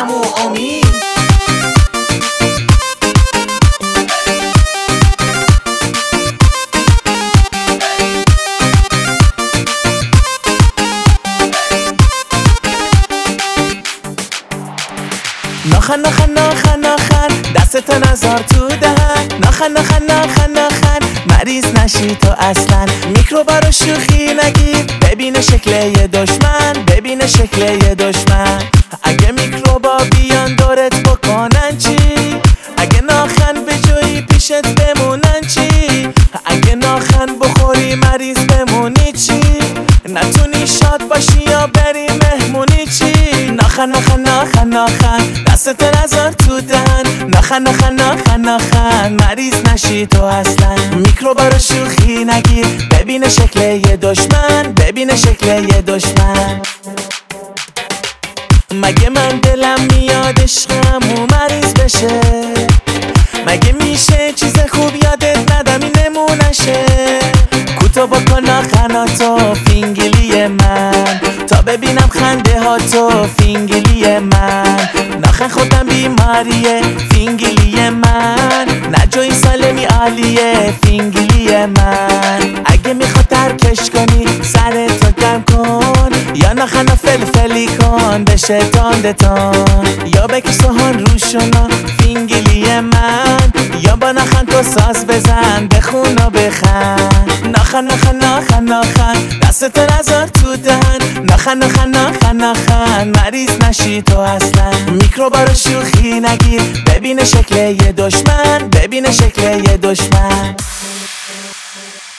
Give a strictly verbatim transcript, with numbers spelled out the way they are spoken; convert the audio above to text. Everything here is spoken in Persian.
عمو امید. ناخن ناخن ناخن ناخن دستتو نذار تو دهن. ناخن ناخن ناخن ناخن مریض نشی تو اصلا. میکروبا رو شوخی نگیر، ببین شکل یه دشمن، ببین شکل یه دشمن. اگه میکروبا بیان دورت بکنن چی؟ اگه ناخن به جایی پیشت بمونن چی؟ اگه ناخن بخوری مریض بمونی چی؟ نتونی شاد باشی یا بری مهمونی چی؟ ناخن ناخن ناخن ناخن دستتو نذار تو دهن. ناخن ناخن ناخن ناخن مریض نشی تو اصلا. میکروبا رو شوخی نگیر، ببین شکل یه دشمن، ببین شکل یه دشمن. مگه من دلم میاد عشقمو مریض بشه؟ مگه میشه چیز خوب یادت ندم این نمونشه؟ کوتاه بکن ناخناتو فینگلی من، تا ببینم خنده ها تو فینگلی من. ناخن خودم بیماریه فینگلی من، نجوی سالمی عالیه فینگلی من. اگه میخواد ترکش کنی سرتو گرم کن، یا ناخنا فلفلی کن بشه تاندتان، یا بکش سوهان روشونا فینگلی من، یا با ناخن تو ساز بزن بخون و بخند. ناخن ناخن ناخن ناخن دستتو نذار تو دهن. ناخن ناخن ناخن ناخن مریض نشی تو اصلا. میکروبا رو شوخی نگیر، ببین شکل یه دشمن، ببین شکل یه دشمن.